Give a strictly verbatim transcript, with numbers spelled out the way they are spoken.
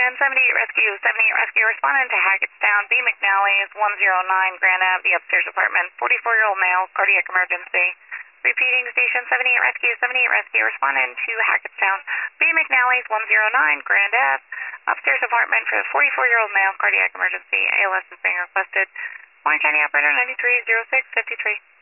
Station seventy-eight Rescue, seventy-eight Rescue, responding to Hackettstown, B. McNally's, one oh nine Grand Ave, the upstairs apartment, forty-four-year-old male, cardiac emergency. Repeating, Station seventy-eight Rescue, seventy-eight Rescue, responding to Hackettstown, B. McNally's, one oh nine Grand Ave, upstairs apartment for the forty-four-year-old male, cardiac emergency. A L S is being requested. Warren County Operator ninety-three oh six fifty-three.